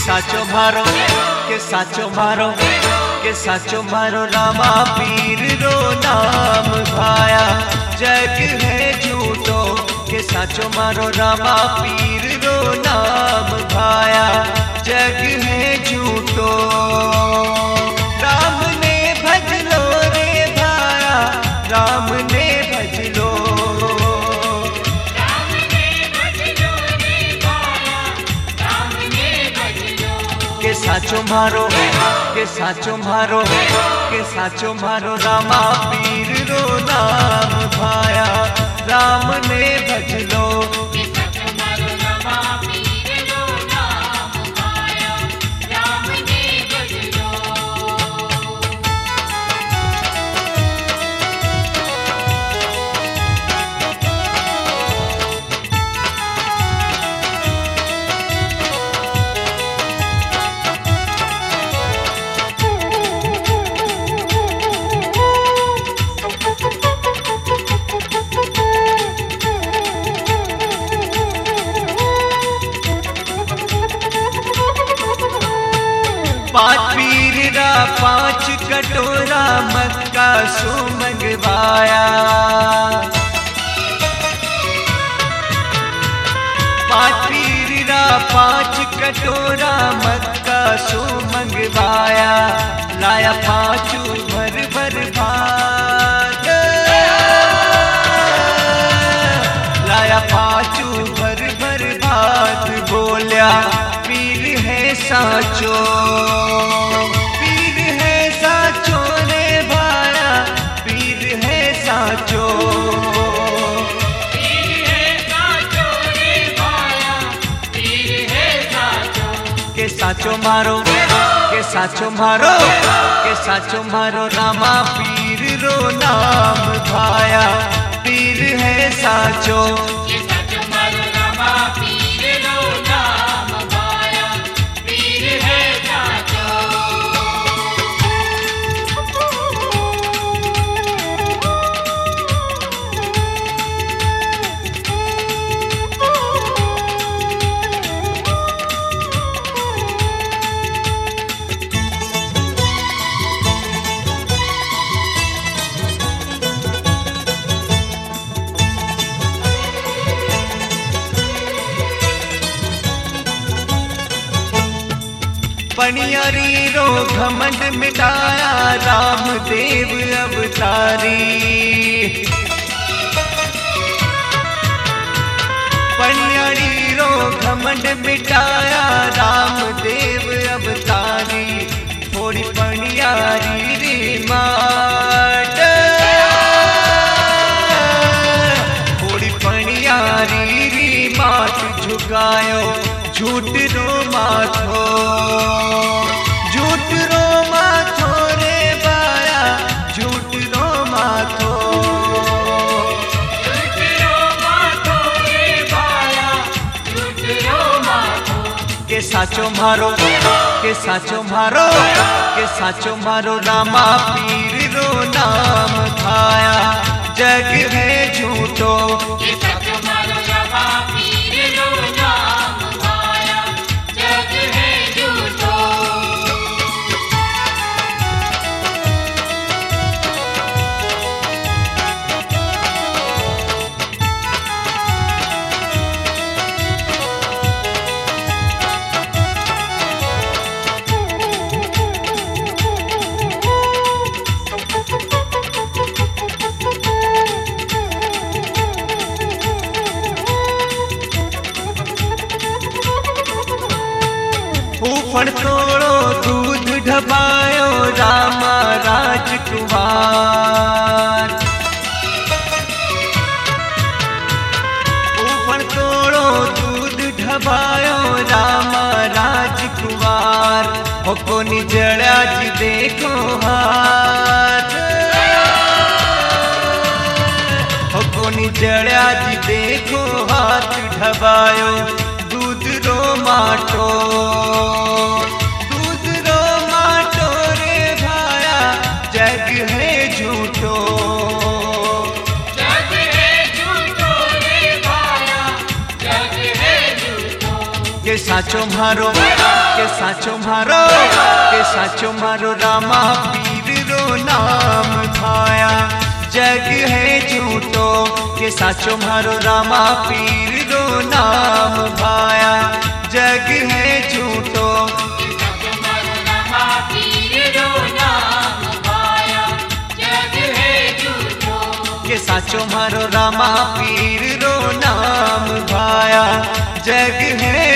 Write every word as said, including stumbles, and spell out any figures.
साचो मारो के साचो मारो के साचो मारो रामा पीर रो नाम भाया जग है झूठो के साचो मारो रामा पीर रो नाम भाया जग है झूठो। राम ने भज लो रे भाया राम ने भज लो राम ने भज लो रे भाया राम ने भज लो। के साचो मारो के साचो मारो के साचो मारो रामा पीर रो नाम भाया राम ने भज लो। के साचो मारो रामा पीर रो नाम भाया राम ने भज लो। पांच पीरा पांच कटोरा मक्का सो मंगवाया पांच पीरा पांच कटोरा मक्का सो मंगवाया लाया पांचू भर भर भात लाया पांचू भर भर भात बोलिया पीर है साचो पीर है साचो रे भाया पीर है साचो पीर है साचो रे भाया पीर है साचो। के साचो मारो के साचो मारो के साचो मारो रामा पीर रो नाम भाया पीर है साचो। के साचो मारो रामा पीर रो नाम भाया पीर है साचो। पनियारी रो घमंड मिटाया राम देव अवतारी पनियारी रो घमंड मिटाया राम देव अवतारी थोड़ी पनियारी रे माट थोड़ी पनियारी रे माट झुकायो झूठ रो माथो झूठ रो माथो रे बाया झूठ रो माथो झूठ रो माथो रे भाया झूठ रो माथो। के साचो मारो के साचो मारो के साचो मारो रामा पीर रो नाम भाया जग है झूठो। के साचो मारो रामा पीर रो नाम भाया जग है झूठो। फूफड़ तोड़ो दूध ढबायो रामा राजकुमार फूफड़ तोड़ो दूध ढबायो रामा राजकुमार हो कोनी जड़ा जी देखो हाथ हो कोनी जड़ा जी देखो हाथ ढबायो दूध रो माटो दूध रो माटो रे भाया जग है झूठो जग है झूठो रे भाया जग है झूठो। साचो मारो के साचो मारो के साचो मारो रामा पीर रो नाम भाया जग है झूठो के साचो मारो रामा पीर रो नाम भाया जग है झूठो के साचो मारो रामा पीर रो नाम भाया जग है